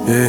Эй.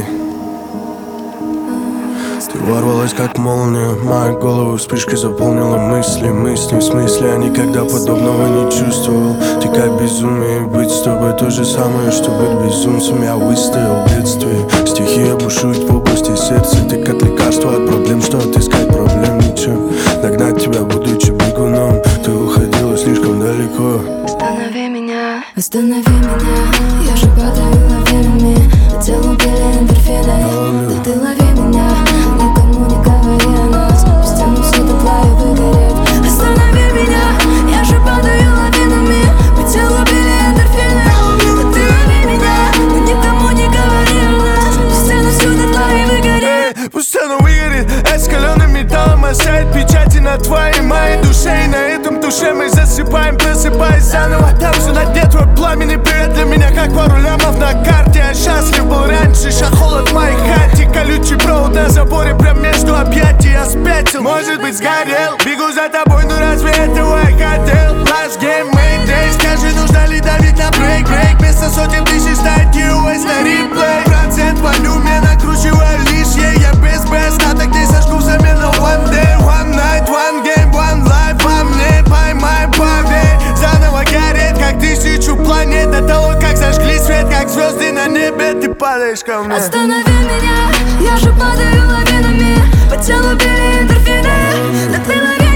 Ты ворвалась как молния в мою голову, вспышкой заполнила мысли. В смысле, я никогда подобного не чувствовал. Ты как безумие, быть с тобой то же самое, что быть безумцем. Я выстоял в детстве, стихия бушует в области сердца. Ты как лекарство от проблем, что отыскать проблем ничем. Догнать тебя, будучи бегуном, ты уходила слишком далеко. Останови меня, я же падаю лавинами. По телу били эндорфины, но ты лови меня. Никому не говори о нас, по стенам все дотла и выгореть. останови меня, я же падаю лавинами. По телу били эндорфины, но ты лови меня. Но никому не говори о нас, по стенам все дотла и выгореть. Пусть оно выгорит, раскаленным металлом оставит печати на твоей моей душе. И на этом душе мы засыпаем, просыпаясь заново. Там все на дне, твой пламенный привет для меня, как пару лямов на карте. Я счастлив был раньше, ща холод в моей хате. Колючий провод на заборе, прям между объятий. Я спятил, может быть сгорел. Бегу за тобой, ну разве этого я хотел? Last game, Mayday, скажи, нужно ли давить на брейк? Вместо сотен тысяч ставить US на реплей. Процент волюме накручиваю лишнее. Я без остаток не сожгу взамен на one day, one night, one game, one life. Во мне поймай побед, заново гореть, как тысячу планет. До того, как зажгли свет, как звезды на небе, ты падаешь ко мне. Останови меня, я же падаю лавинами. По телу били эндорфины, но ты лови